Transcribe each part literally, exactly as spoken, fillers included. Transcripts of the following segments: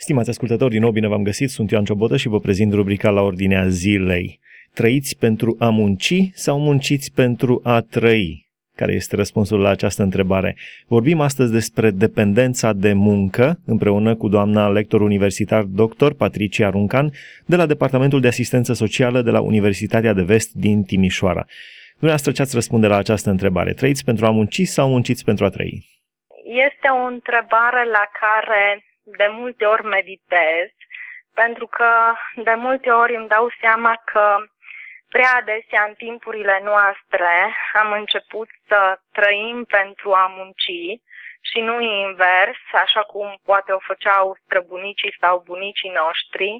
Stimați ascultători, din nou bine v-am găsit, sunt Ioan Ciobotă și vă prezint rubrica La Ordinea Zilei. Trăiți pentru a munci sau munciți pentru a trăi? Care este răspunsul la această întrebare? Vorbim astăzi despre dependența de muncă, împreună cu doamna lector universitar doctor Patricia Runcan, de la Departamentul de Asistență Socială de la Universitatea de Vest din Timișoara. Dumneavoastră, ce ați răspunde la această întrebare? Trăiți pentru a munci sau munciți pentru a trăi? Este o întrebare la care de multe ori meditez, pentru că de multe ori îmi dau seama că prea adesea în timpurile noastre am început să trăim pentru a munci și nu invers, așa cum poate o făceau străbunicii sau bunicii noștri,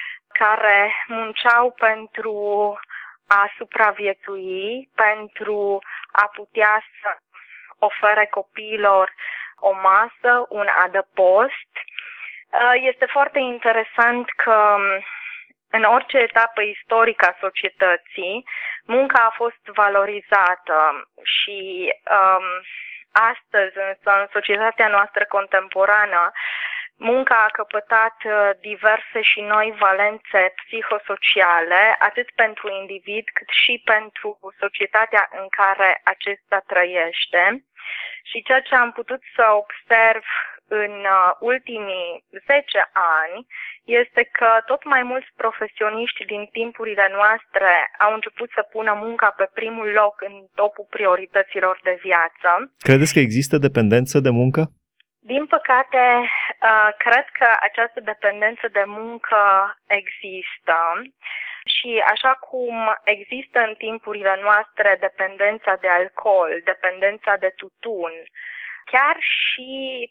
care munceau pentru a supraviețui, pentru a putea să ofere copiilor o masă, un adăpost. Este foarte interesant că în orice etapă istorică a societății, munca a fost valorizată și um, astăzi, însă, în societatea noastră contemporană, munca a căpătat diverse și noi valențe psihosociale, atât pentru individ cât și pentru societatea în care acesta trăiește. Și ceea ce am putut să observ în ultimii zece ani este că tot mai mulți profesioniști din timpurile noastre au început să pună munca pe primul loc în topul priorităților de viață. Credeți că există dependență de muncă? Din păcate, cred că această dependență de muncă există și așa cum există în timpurile noastre dependența de alcool, dependența de tutun, chiar și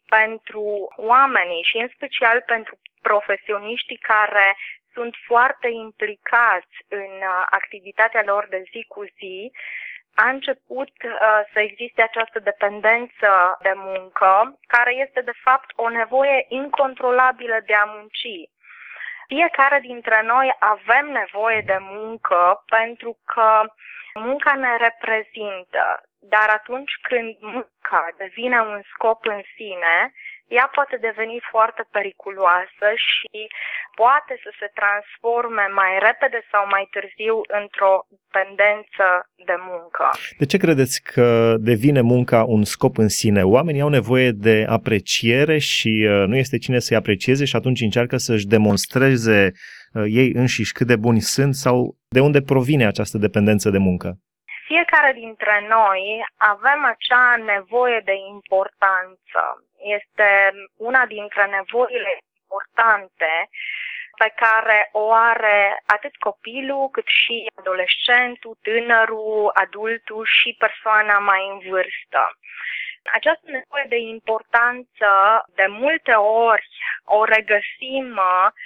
pentru oamenii și în special pentru profesioniștii care sunt foarte implicați în activitatea lor de zi cu zi, a început uh, să existe această dependență de muncă, care este de fapt o nevoie incontrolabilă de a munci. Fiecare dintre noi avem nevoie de muncă pentru că munca ne reprezintă, dar atunci când munca devine un scop în sine, ea poate deveni foarte periculoasă și poate să se transforme mai repede sau mai târziu într-o dependență de muncă. De ce credeți că devine munca un scop în sine? Oamenii au nevoie de apreciere și nu este cine să-i aprecieze și atunci încearcă să-și demonstreze ei înșiși cât de buni sunt sau de unde provine această dependență de muncă? Fiecare dintre noi avem acea nevoie de importanță. Este una dintre nevoile importante pe care o are atât copilul, cât și adolescentul, tânărul, adultul și persoana mai în vârstă. Această nevoie de importanță, de multe ori, o regăsim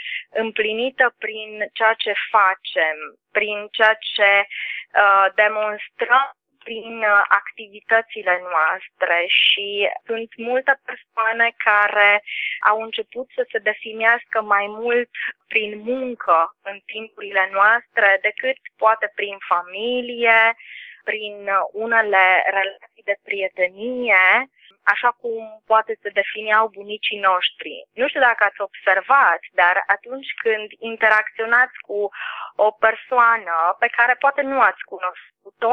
împlinită prin ceea ce facem, prin ceea ce uh, demonstrăm prin activitățile noastre și sunt multe persoane care au început să se definească mai mult prin muncă în timpurile noastre decât poate prin familie, prin unele relații de prietenie, așa cum poate se defineau bunicii noștri. Nu știu dacă ați observat, dar atunci când interacționați cu o persoană pe care poate nu ați cunoscut-o,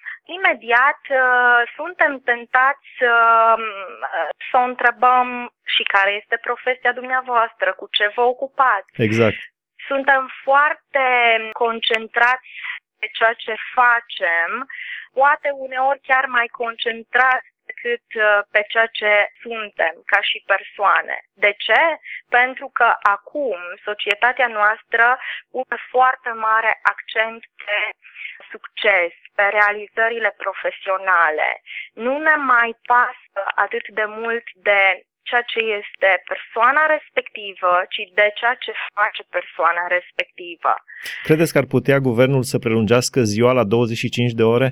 imediat uh, suntem tentați uh, să o întrebăm și care este profesia dumneavoastră, cu ce vă ocupați. Exact. Suntem foarte concentrați pe ceea ce facem, poate uneori chiar mai concentrați decât pe ceea ce suntem ca și persoane. De ce? Pentru că acum societatea noastră pune foarte mare accent pe succes, pe realizările profesionale. Nu ne mai pasă atât de mult de ceea ce este persoana respectivă, ci de ceea ce face persoana respectivă. Credeți că ar putea guvernul să prelungească ziua la douăzeci și cinci de ore?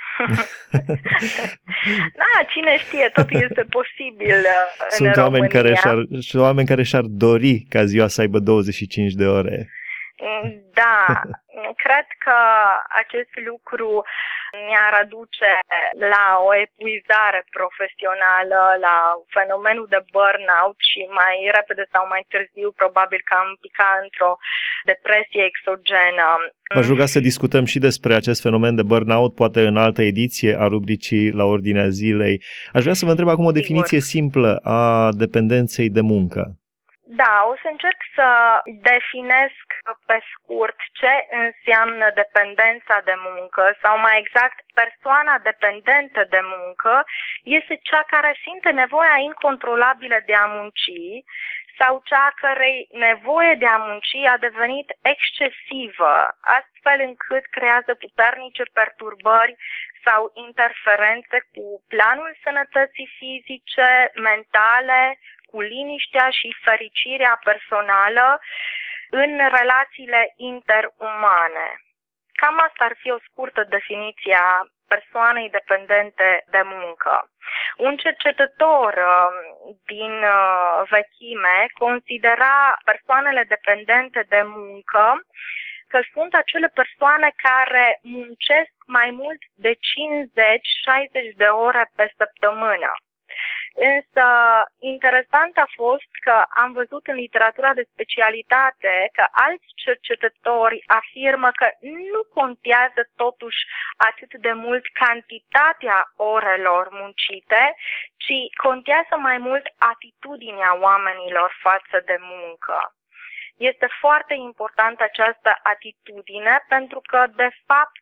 Da, cine știe, totul este posibil în Sunt România. oameni care și-ar, și oameni care și-ar dori ca ziua să aibă douăzeci și cinci de ore. Da, Cred că acest lucru ne-ar aduce la o epuizare profesională, la fenomenul de burnout și mai repede sau mai târziu probabil că am pica într-o depresie exogenă. V-aș ruga să discutăm și despre acest fenomen de burnout, poate în altă ediție a rubricii La Ordinea Zilei. Aș vrea să vă întreb acum o definiție Sigur. simplă a dependenței de muncă. Da, o să încerc să definesc pe scurt ce înseamnă dependența de muncă sau mai exact persoana dependentă de muncă este cea care simte nevoia incontrolabilă de a munci sau cea cărei nevoie de a munci a devenit excesivă, astfel încât creează puternice perturbări sau interferențe cu planul sănătății fizice, mentale, cu liniștea și fericirea personală în relațiile interumane. Cam asta ar fi o scurtă definiție a persoanei dependente de muncă. Un cercetător din vechime considera persoanele dependente de muncă că sunt acele persoane care muncesc mai mult de cincizeci șaizeci de ore pe săptămână. Însă, interesant a fost că am văzut în literatura de specialitate că alți cercetători afirmă că nu contează totuși atât de mult cantitatea orelor muncite, ci contează mai mult atitudinea oamenilor față de muncă. Este foarte importantă această atitudine pentru că, de fapt,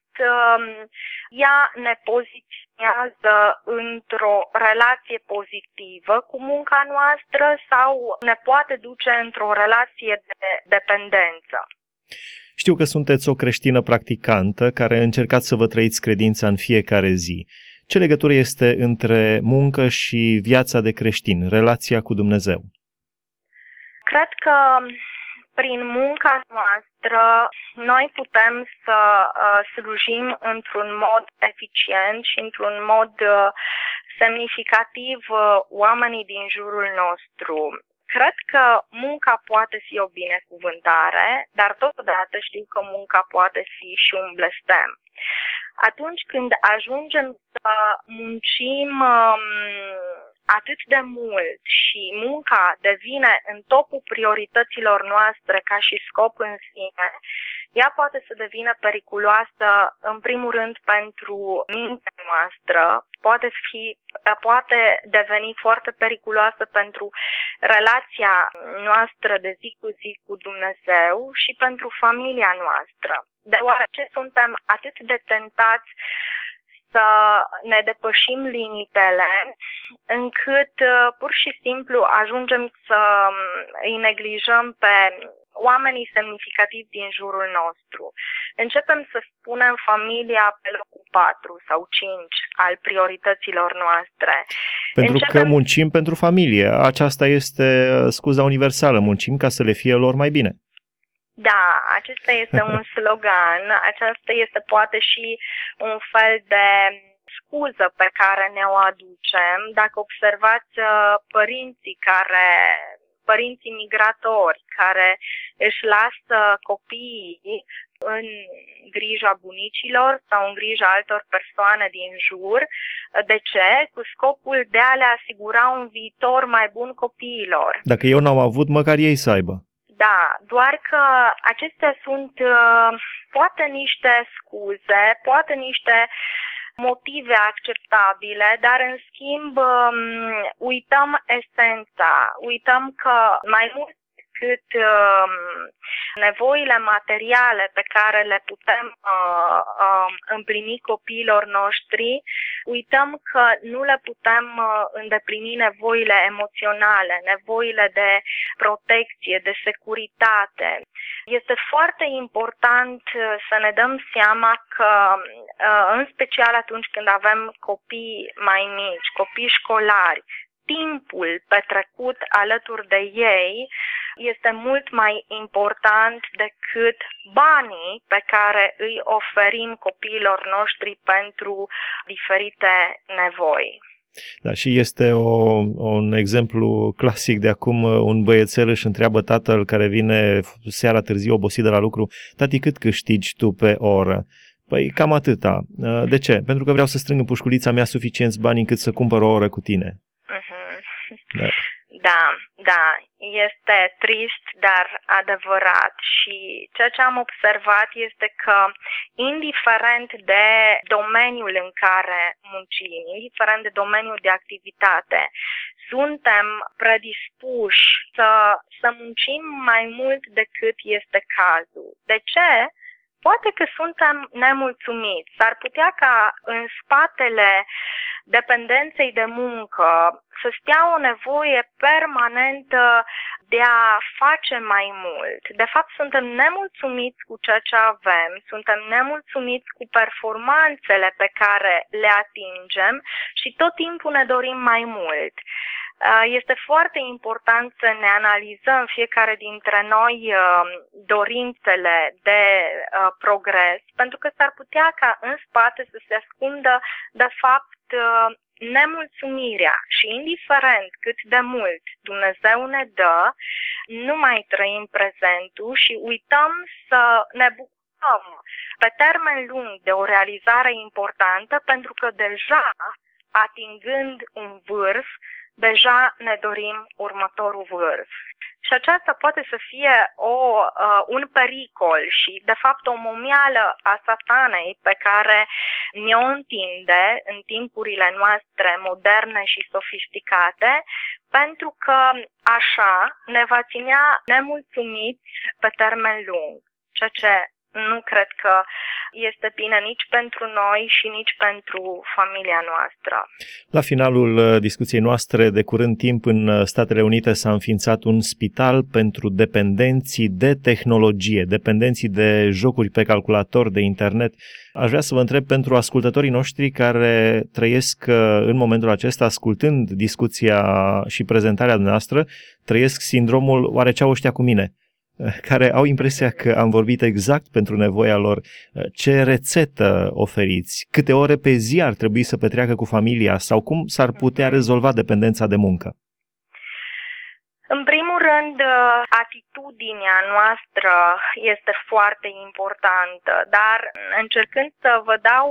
ea ne poziționează într-o relație pozitivă cu munca noastră sau ne poate duce într-o relație de dependență. Știu că sunteți o creștină practicantă care încercați să vă trăiți credința în fiecare zi. Ce legătură este între muncă și viața de creștin, relația cu Dumnezeu? Cred că prin munca noastră, noi putem să uh, slujim într-un mod eficient și într-un mod uh, semnificativ uh, oamenii din jurul nostru. Cred că munca poate fi o binecuvântare, dar totodată știu că munca poate fi și un blestem. Atunci când ajungem să muncim um, atât de mult și munca devine în topul priorităților noastre ca și scop în sine, ea poate să devină periculoasă în primul rând pentru mintea noastră, poate fi, poate deveni foarte periculoasă pentru relația noastră de zi cu zi cu Dumnezeu și pentru familia noastră. Deoarece suntem atât de tentați să ne depășim limitele, încât pur și simplu ajungem să îi neglijăm pe oamenii semnificativi din jurul nostru. Începem să spunem familia pe locul patru sau cinci al priorităților noastre. Pentru Începem... că muncim pentru familie. Aceasta este scuza universală. Muncim ca să le fie lor mai bine. Da, acesta este un slogan, aceasta este poate și un fel de scuză pe care ne-o aducem. Dacă observați părinții care, părinții migratori care își lasă copiii în grija bunicilor sau în grija altor persoane din jur, de ce? Cu scopul de a le asigura un viitor mai bun copiilor. Dacă eu n-am avut, măcar ei să aibă. Da, doar că acestea sunt uh, poate niște scuze, poate niște motive acceptabile, dar în schimb um, uităm esența, uităm că mai mult decât uh, nevoile materiale pe care le putem uh, uh, împlini copiilor noștri, uităm că nu le putem uh, îndeplini nevoile emoționale, nevoile de protecție, de securitate. Este foarte important uh, să ne dăm seama că, uh, în special atunci când avem copii mai mici, copii școlari, timpul petrecut alături de ei este mult mai important decât banii pe care îi oferim copiilor noștri pentru diferite nevoi. Da, și este o, un exemplu clasic de acum, un băiețel își întreabă tatăl care vine seara târziu obosit de la lucru: tati, cât câștigi tu pe oră? Păi cam atâta. De ce? Pentru că vreau să strâng în pușculița mea suficienți bani încât să cumpăr o oră cu tine. Uh-huh. Da. Da, da, este trist, dar adevărat. Și ceea ce am observat este că, indiferent de domeniul în care muncim, indiferent de domeniul de activitate, suntem predispuși să, să muncim mai mult decât este cazul. De ce? Poate că suntem nemulțumiți. S-ar putea ca în spatele dependenței de muncă să stea o nevoie permanentă de a face mai mult. De fapt, suntem nemulțumiți cu ceea ce avem, suntem nemulțumiți cu performanțele pe care le atingem și tot timpul ne dorim mai mult. Este foarte important să ne analizăm fiecare dintre noi dorințele de progres, pentru că s-ar putea ca în spate să se ascundă, de fapt, nemulțumirea. Și indiferent cât de mult Dumnezeu ne dă, nu mai trăim prezentul și uităm să ne bucurăm pe termen lung de o realizare importantă, pentru că deja, atingând un vârf, deja ne dorim următorul vârf. Și aceasta poate să fie o, uh, un pericol și, de fapt, o momială a satanei pe care ne-o întinde în timpurile noastre moderne și sofisticate, pentru că așa ne va ținea nemulțumiți pe termen lung, ceea ce nu cred că este bine nici pentru noi și nici pentru familia noastră. La finalul discuției noastre, de curând timp, în Statele Unite s-a înființat un spital pentru dependenții de tehnologie, dependenții de jocuri pe calculator, de internet. Aș vrea să vă întreb, pentru ascultătorii noștri care trăiesc în momentul acesta, ascultând discuția și prezentarea noastră, trăiesc sindromul oare ce au ăștia cu mine? Care au impresia că am vorbit exact pentru nevoia lor. Ce rețetă oferiți? Câte ore pe zi ar trebui să petreacă cu familia? Sau cum s-ar putea rezolva dependența de muncă? În primul rând, atitudinea noastră este foarte importantă, dar încercând să vă dau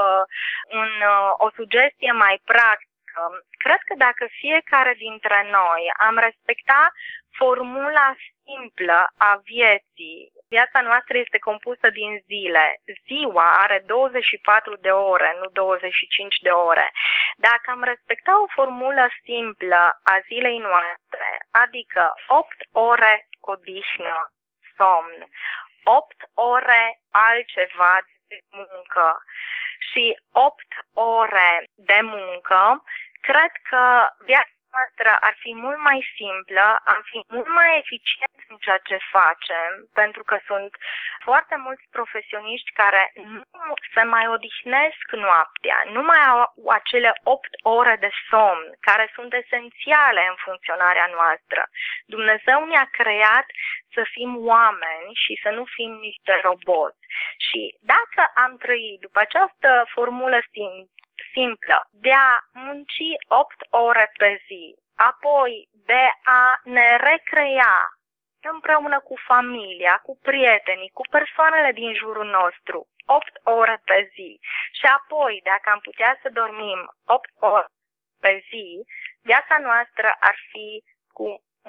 un, o sugestie mai practică, cred că dacă fiecare dintre noi am respecta formula simplă a vieții, viața noastră este compusă din zile. Ziua are douăzeci și patru de ore, nu douăzeci și cinci de ore. Dacă am respecta o formulă simplă a zilei noastre, adică opt ore odihnă, somn, opt ore altceva de muncă și opt ore de muncă, cred că viața noastră ar fi mult mai simplă, am fi mult mai eficienți în ceea ce facem, pentru că sunt foarte mulți profesioniști care nu se mai odihnesc noaptea, nu mai au acele opt ore de somn, care sunt esențiale în funcționarea noastră. Dumnezeu ne-a creat să fim oameni și să nu fim niște roboți. Și dacă am trăit după această formulă simplă, simplă, de a munci opt ore pe zi, apoi de a ne recrea împreună cu familia, cu prietenii, cu persoanele din jurul nostru, opt ore pe zi, și apoi, dacă am putea să dormim opt ore pe zi, viața noastră ar fi cu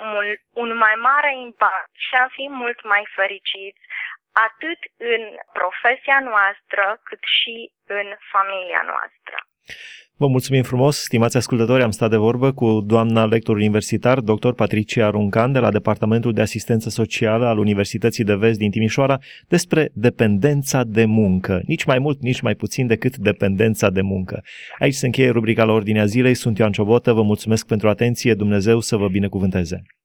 un mai mare impact și am fi mult mai fericiți, atât în profesia noastră, cât și în familia noastră. Vă mulțumim frumos, stimați ascultători, am stat de vorbă cu doamna lector universitar, doctor Patricia Runcan, de la Departamentul de Asistență Socială al Universității de Vest din Timișoara, despre dependența de muncă. Nici mai mult, nici mai puțin decât dependența de muncă. Aici se încheie rubrica La Ordinea Zilei, sunt Ioan Ciobotă, vă mulțumesc pentru atenție, Dumnezeu să vă binecuvânteze.